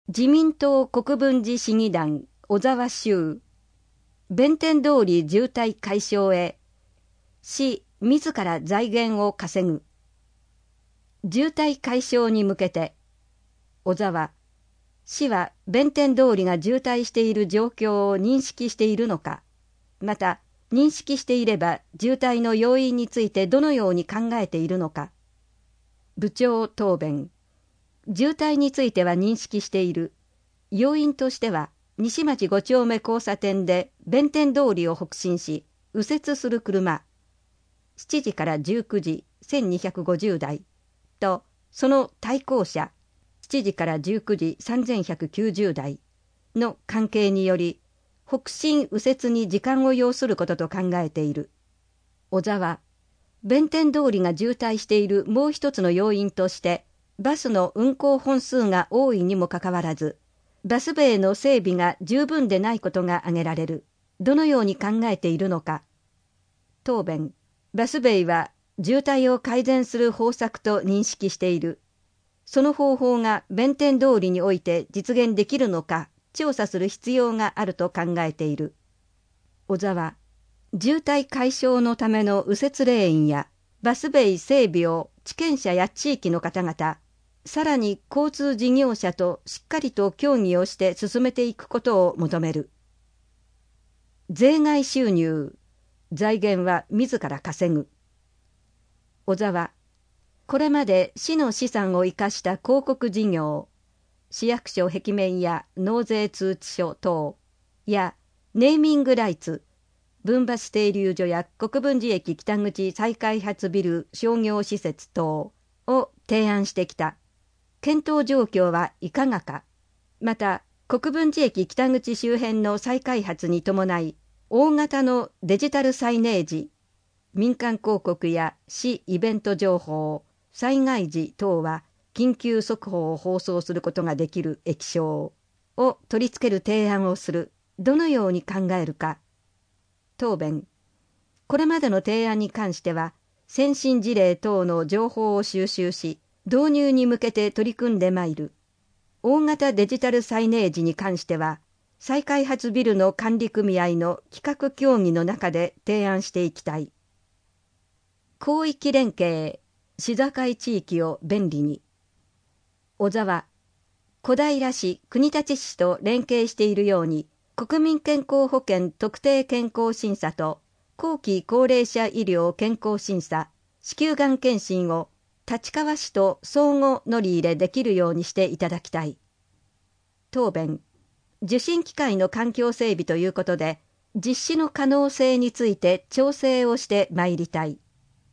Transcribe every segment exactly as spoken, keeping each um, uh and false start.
自民党国分寺市議団小沢修、弁天通り渋滞解消へ、市自ら財源を稼ぐ。渋滞解消に向けて、小沢、市は弁天通りが渋滞している状況を認識しているのか、また認識していれば渋滞の要因についてどのように考えているのか。部長答弁。渋滞については認識している。要因としては、西町ご丁目交差点で弁天通りを北進し、右折する車、しちじからじゅうくじ、せんにひゃくごじゅうだい、と、その対向車、しちじからじゅうくじ、さんぜんひゃくきゅうじゅうだいの関係により、北進右折に時間を要することと考えている。小沢、弁天通りが渋滞しているもう一つの要因として、バスの運行本数が多いにもかかわらず、バスベイの整備が十分でないことが挙げられる。どのように考えているのか。答弁。バスベイは渋滞を改善する方策と認識している。その方法が弁天通りにおいて実現できるのか調査する必要があると考えている。小沢。渋滞解消のための右折レーンやバスベイ整備を地権者や地域の方々、さらに交通事業者としっかりと協議をして進めていくことを求める。税外収入、財源は自ら稼ぐ。小沢、これまで市の資産を生かした広告事業、市役所壁面や納税通知書等やネーミングライツ、分橋停留所や国分寺駅北口再開発ビル商業施設等を提案してきた。検討状況はいかがか。また、国分寺駅北口周辺の再開発に伴い、大型のデジタルサイネージ、民間広告や市イベント情報、災害時等は緊急速報を放送することができる液晶を取り付ける提案をする。どのように考えるか。答弁。これまでの提案に関しては、先進事例等の情報を収集し、導入に向けて取り組んでまいる。大型デジタルサイネージに関しては、再開発ビルの管理組合の企画協議の中で提案していきたい。広域連携、市境地域を便利に。小沢、小平市、国立市と連携しているように、国民健康保険特定健康審査と後期高齢者医療健康審査、子宮がん検診を立川市と相互乗り入れできるようにしていただきたい。答弁。受診機会の環境整備ということで、実施の可能性について調整をしてまいりたい。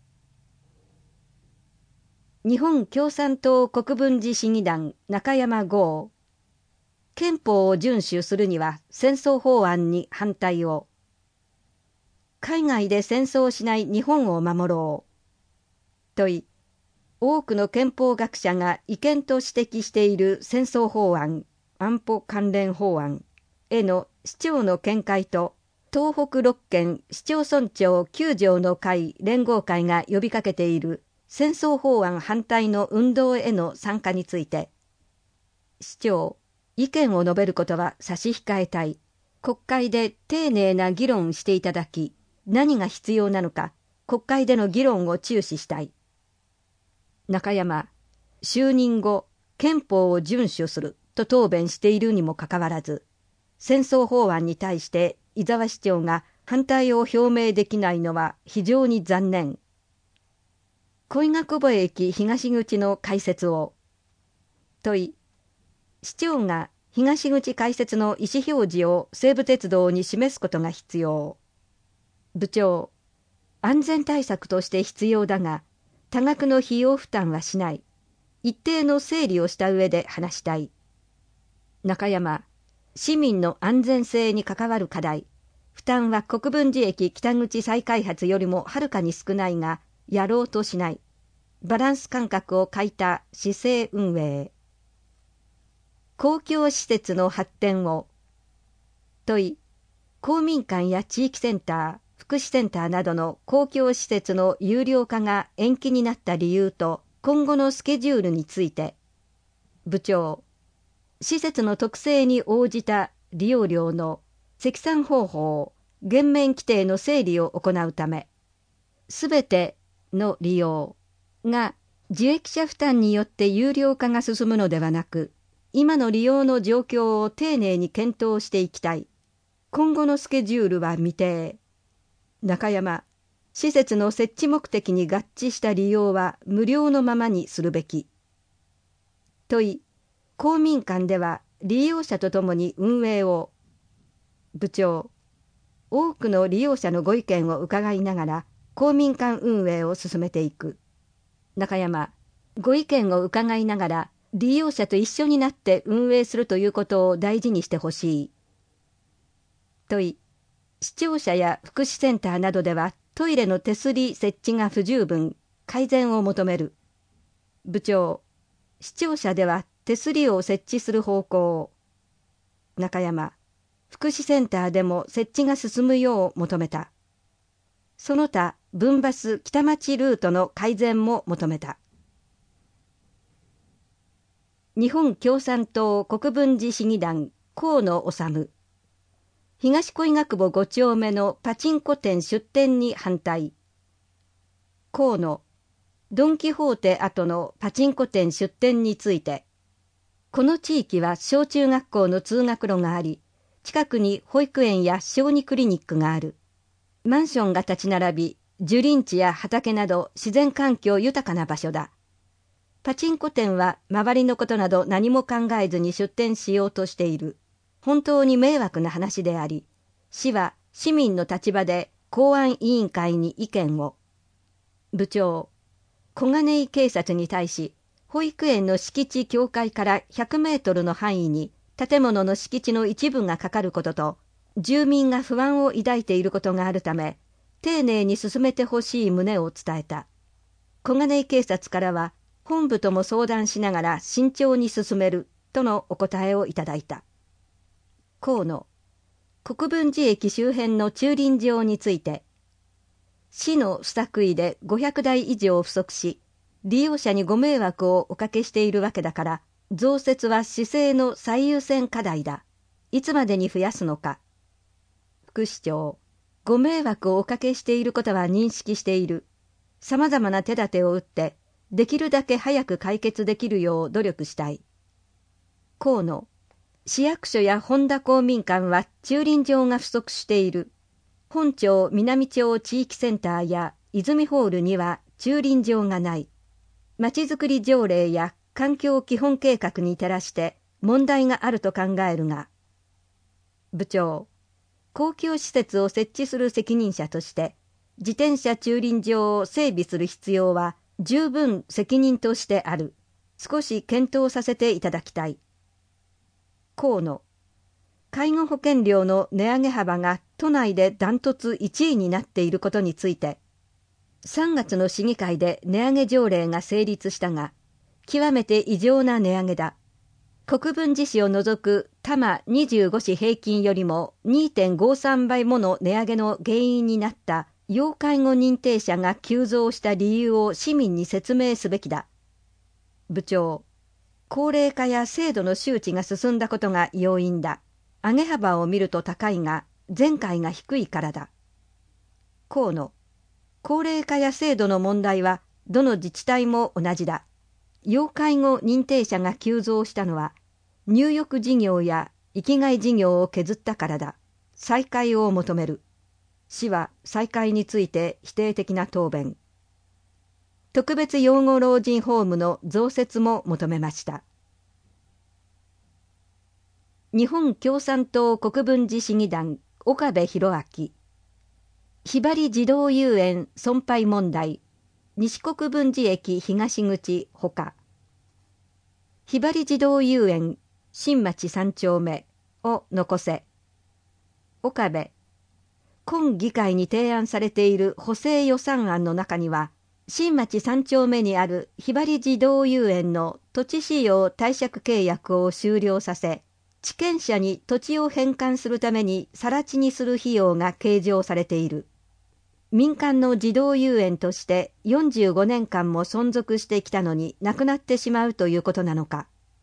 日本共産党国分寺市議団中山剛。憲法を遵守するには戦争法案に反対を。海外で戦争をしない日本を守ろう。問い。多くの憲法学者が違憲と指摘している戦争法案、安保関連法案への市長の見解と、東北ろっけん市町村長きゅう条の会連合会が呼びかけている戦争法案反対の運動への参加について、市長、意見を述べることは差し控えたい。国会で丁寧な議論していただき、何が必要なのか、国会での議論を注視したい。中山、就任後、憲法を遵守すると答弁しているにもかかわらず、戦争法案に対して伊沢市長が反対を表明できないのは非常に残念。小伊賀久保駅東口の開設を。問い。市長が東口開設の意思表示を西武鉄道に示すことが必要。部長、安全対策として必要だが、多額の費用負担はしない。一定の整理をした上で話したい。中山、市民の安全性に関わる課題、負担は国分寺駅北口再開発よりもはるかに少ないが、やろうとしない。バランス感覚を欠いた市政運営。公共施設の発展を。問い、公民館や地域センター、福祉センターなどの公共施設の有料化が延期になった理由と今後のスケジュールについて。部長、 施設の特性に応じた利用料の積算方法、減免規定の整理を行うため、すべての利用が受益者負担によって有料化が進むのではなく、今の利用の状況を丁寧に検討していきたい。今後のスケジュールは未定。中山、施設の設置目的に合致した利用は無料のままにするべき。問い、公民館では利用者とともに運営を。部長、多くの利用者のご意見を伺いながら公民館運営を進めていく。中山、ご意見を伺いながら利用者と一緒になって運営するということを大事にしてほしい。問い、視聴者や福祉センターなどではトイレの手すり設置が不十分、改善を求める。部長、視聴者では手すりを設置する方向。中山、福祉センターでも設置が進むよう求めた。その他、分バス北町ルートの改善も求めた。日本共産党国分寺市議団河野治、東恋ヶ久保ご丁目のパチンコ店出店に反対。河野、ドン・キホーテ跡のパチンコ店出店について、この地域は小中学校の通学路があり、近くに保育園や小児クリニックがある。マンションが立ち並び、樹林地や畑など自然環境豊かな場所だ。パチンコ店は周りのことなど何も考えずに出店しようとしている。本当に迷惑な話であり、市は市民の立場で公安委員会に意見を。部長、小金井警察に対し、保育園の敷地境界からひゃくメートルの範囲に建物の敷地の一部がかかることと、住民が不安を抱いていることがあるため、丁寧に進めてほしい旨を伝えた。小金井警察からは、本部とも相談しながら慎重に進めるとのお答えをいただいた。河野、国分寺駅周辺の駐輪場について、市の不作為でごひゃくだい以上不足し、利用者にご迷惑をおかけしているわけだから、増設は市政の最優先課題だ。いつまでに増やすのか。副市長、ご迷惑をおかけしていることは認識している。さまざまな手立てを打って、できるだけ早く解決できるよう努力したい。河野、市役所や本田公民館は駐輪場が不足している。本町南町地域センターや泉ホールには駐輪場がない。まちづくり条例や環境基本計画に照らして問題があると考えるが。部長、公共施設を設置する責任者として、自転車駐輪場を整備する必要は十分責任としてある。少し検討させていただきたい。河野、介護保険料の値上げ幅が都内でダントツいちいになっていることについて、さんがつの市議会で値上げ条例が成立したが、極めて異常な値上げだ。国分寺市を除く多摩にじゅうご市平均よりも にてんごさん 倍もの値上げの原因になった要介護認定者が急増した理由を市民に説明すべきだ。部長、高齢化や制度の周知が進んだことが要因だ。上げ幅を見ると高いが、前回が低いからだ。河野、高齢化や制度の問題はどの自治体も同じだ。要介護認定者が急増したのは、入浴事業や生きがい事業を削ったからだ。再開を求める。市は再開について否定的な答弁。特別養護老人ホームの増設も求めました。日本共産党国分寺市議団岡部博明、ひばり児童遊園損壊問題、西国分寺駅東口ほか、ひばり児童遊園新町三丁目を残せ。岡部、今議会に提案されている補正予算案の中には、新町三丁目にあるひばり児童遊園の土地使用貸借契約を終了させ、地権者に土地を返還するために更地にする費用が計上されている。民間の児童遊園としてよんじゅうごねんかんも存続してきたのになくなってしまうということなのか。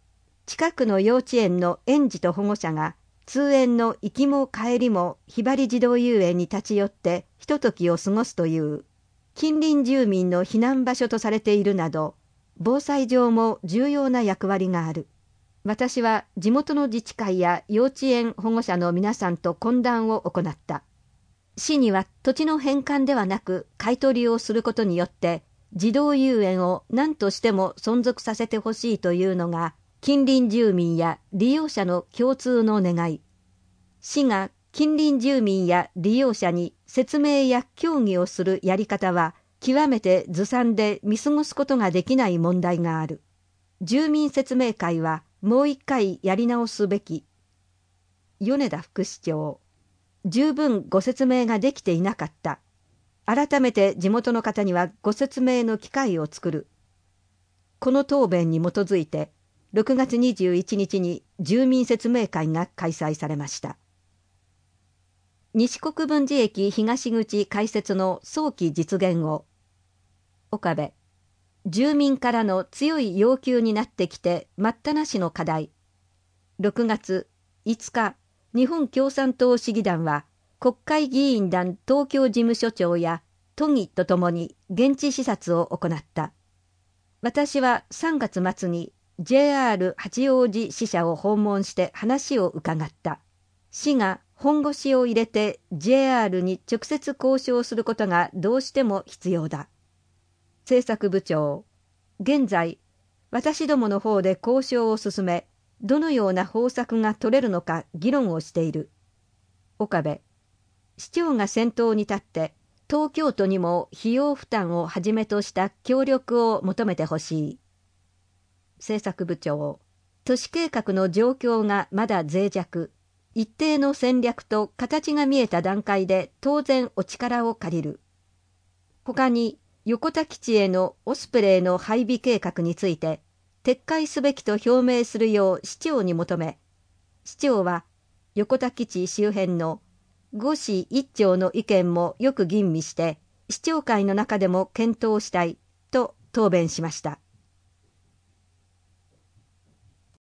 近くの幼稚園の園児と保護者が通園の行きも帰りもひばり児童遊園に立ち寄ってひとときを過ごすという近隣住民の避難場所とされているなど、防災上も重要な役割がある。私は地元の自治会や幼稚園保護者の皆さんと懇談を行った。市には土地の返還ではなく買い取りをすることによって児童遊園を何としても存続させてほしいというのが近隣住民や利用者の共通の願い。市が近隣住民や利用者に説明や協議をするやり方は極めてずさんで見過ごすことができない問題がある。住民説明会はもう一回やり直すべき。米田副市長、十分ご説明ができていなかった。改めて地元の方にはご説明の機会を作る。この答弁に基づいて、ろくがつにじゅういちにちに住民説明会が開催されました。西国分寺駅東口開設の早期実現を。岡部、住民からの強い要求になってきて待ったなしの課題。ろくがついつか、日本共産党市議団は国会議員団東京事務所長や都議とともに現地視察を行った。私はさんがつ末に ジェイアール 八王子支社を訪問して話を伺った。市が本腰を入れて ジェイアール に直接交渉することがどうしても必要だ。政策部長、現在、私どもの方で交渉を進め、どのような方策が取れるのか議論をしている。岡部、市長が先頭に立って、東京都にも費用負担をはじめとした協力を求めてほしい。政策部長、都市計画の状況がまだ脆弱、一定の戦略と形が見えた段階で当然お力を借りる。他に、横田基地へのオスプレイの配備計画について、撤回すべきと表明するよう市長に求め、市長は横田基地周辺の五市一町の意見もよく吟味して、市長会の中でも検討したいと答弁しました。